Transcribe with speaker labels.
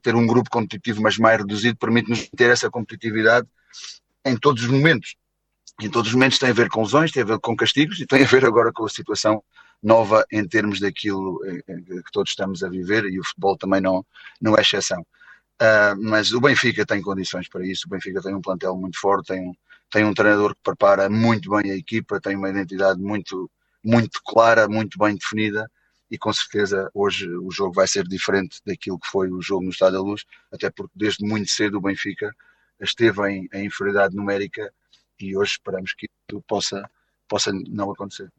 Speaker 1: ter um grupo competitivo, mas mais reduzido, permite-nos ter essa competitividade em todos os momentos. Em todos os momentos tem a ver com lesões, tem a ver com castigos e tem a ver agora com a situação nova em termos daquilo que todos estamos a viver, e o futebol também não é exceção. Mas o Benfica tem condições para isso, o Benfica tem um plantel muito forte, tem um treinador que prepara muito bem a equipa, tem uma identidade muito clara, muito bem definida, e com certeza hoje o jogo vai ser diferente daquilo que foi o jogo no Estádio da Luz, até porque desde muito cedo o Benfica esteve em inferioridade numérica, e hoje esperamos que isso possa não acontecer.